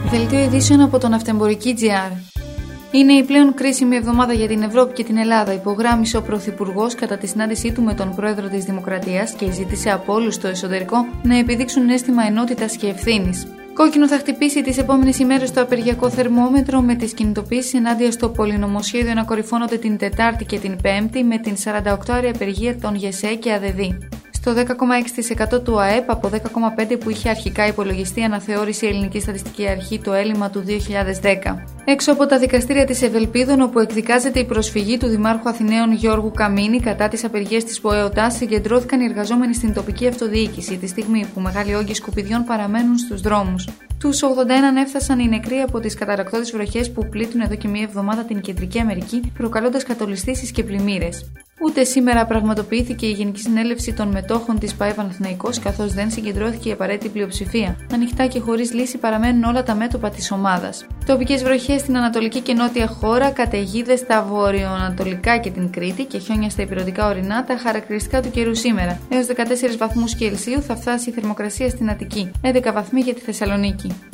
Δελτίο ειδήσεων από τον Ναυτεμπορική.gr. Είναι η πλέον κρίσιμη εβδομάδα για την Ευρώπη και την Ελλάδα, υπογράμμισε ο Πρωθυπουργός κατά τη συνάντησή του με τον Πρόεδρο της Δημοκρατίας και ζήτησε από όλους στο εσωτερικό να επιδείξουν αίσθημα ενότητας και ευθύνης. Κόκκινο θα χτυπήσει τις επόμενες ημέρες το απεργιακό θερμόμετρο, με τις κινητοποιήσεις ενάντια στο πολυνομοσχέδιο να κορυφώνονται την Τετάρτη και την Πέμπτη, με την 48ωρη απεργία των ΓΕΣΕ και ΑΔΔ. Στο 10,6% του ΑΕΠ από 10,5% που είχε αρχικά υπολογιστεί, αναθεώρησε η Ελληνική Στατιστική Αρχή το έλλειμμα του 2010. Έξω από τα δικαστήρια της Ευελπίδων, όπου εκδικάζεται η προσφυγή του Δημάρχου Αθηναίων Γιώργου Καμίνη κατά τις απεργίες της ΠΟΕΟΤΑ, συγκεντρώθηκαν οι εργαζόμενοι στην τοπική αυτοδιοίκηση, τη στιγμή που μεγάλοι όγκοι σκουπιδιών παραμένουν στους δρόμους. Τους 81 έφτασαν οι νεκροί από τις καταρρακτώδεις βροχές που πλήττουν εδώ και μία εβδομάδα την Κεντρική Αμερική, προκαλώντας κατολιστήσεις και πλημμύρες. Ούτε σήμερα πραγματοποιήθηκε η Γενική Συνέλευση των Μετόχων της ΠΑΕ Παναθηναϊκός, καθώς δεν συγκεντρώθηκε η απαραίτητη πλειοψηφία. Ανοιχτά και χωρίς λύση παραμένουν όλα τα μέτωπα της ομάδας. Τοπικές βροχές στην ανατολική και νότια χώρα, καταιγίδες στα βορειοανατολικά και την Κρήτη και χιόνια στα ηπειρωτικά ορεινά, τα χαρακτηριστικά του καιρού σήμερα. Έως 14 βαθμούς Κελσίου θα φτάσει η θερμοκρασία στην Αττική, 11 βαθμοί για τη Θεσσαλονίκη.